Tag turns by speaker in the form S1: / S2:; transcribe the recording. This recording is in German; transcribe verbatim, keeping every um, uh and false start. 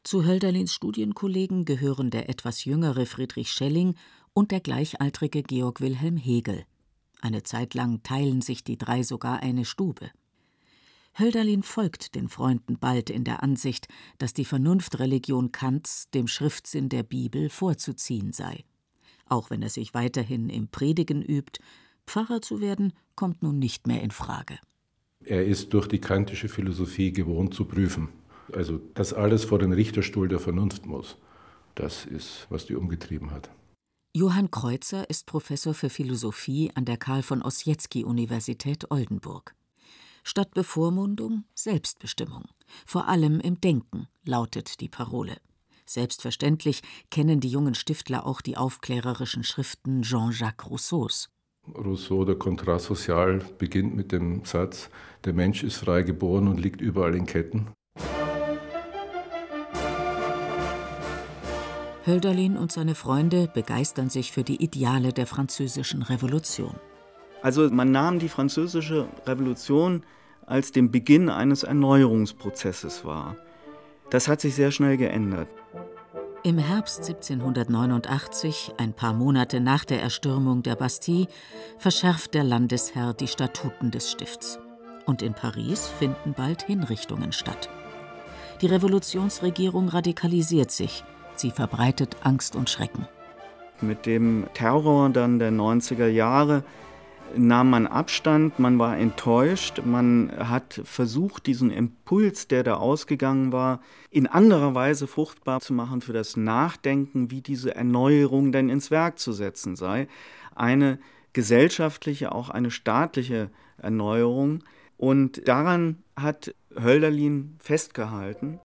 S1: Zu Hölderlins Studienkollegen gehören der etwas jüngere Friedrich Schelling und der gleichaltrige Georg Wilhelm Hegel. Eine Zeit lang teilen sich die drei sogar eine Stube. Hölderlin folgt den Freunden bald in der Ansicht, dass die Vernunftreligion Kants dem Schriftsinn der Bibel vorzuziehen sei. Auch wenn er sich weiterhin im Predigen übt, Pfarrer zu werden kommt nun nicht mehr in Frage.
S2: Er ist durch die kantische Philosophie gewohnt zu prüfen. Also, dass alles vor den Richterstuhl der Vernunft muss, das ist, was die umgetrieben hat.
S1: Johann Kreuzer ist Professor für Philosophie an der Karl-von-Ossietzky-Universität Oldenburg. Statt Bevormundung Selbstbestimmung, vor allem im Denken, lautet die Parole. Selbstverständlich kennen die jungen Stiftler auch die aufklärerischen Schriften Jean-Jacques Rousseaus.
S2: Rousseau, der Contrat social, beginnt mit dem Satz: Der Mensch ist frei geboren und liegt überall in Ketten.
S1: Hölderlin und seine Freunde begeistern sich für die Ideale der Französischen Revolution.
S3: Also man nahm die Französische Revolution als den Beginn eines Erneuerungsprozesses wahr. Das hat sich sehr schnell geändert.
S1: Im Herbst siebzehnhundertneunundachtzig, ein paar Monate nach der Erstürmung der Bastille, verschärft der Landesherr die Statuten des Stifts. Und in Paris finden bald Hinrichtungen statt. Die Revolutionsregierung radikalisiert sich. Sie verbreitet Angst und Schrecken.
S3: Mit dem Terror dann der neunziger Jahre nahm man Abstand, man war enttäuscht, man hat versucht, diesen Impuls, der da ausgegangen war, in anderer Weise fruchtbar zu machen für das Nachdenken, wie diese Erneuerung denn ins Werk zu setzen sei. Eine gesellschaftliche, auch eine staatliche Erneuerung. Und daran hat Hölderlin festgehalten.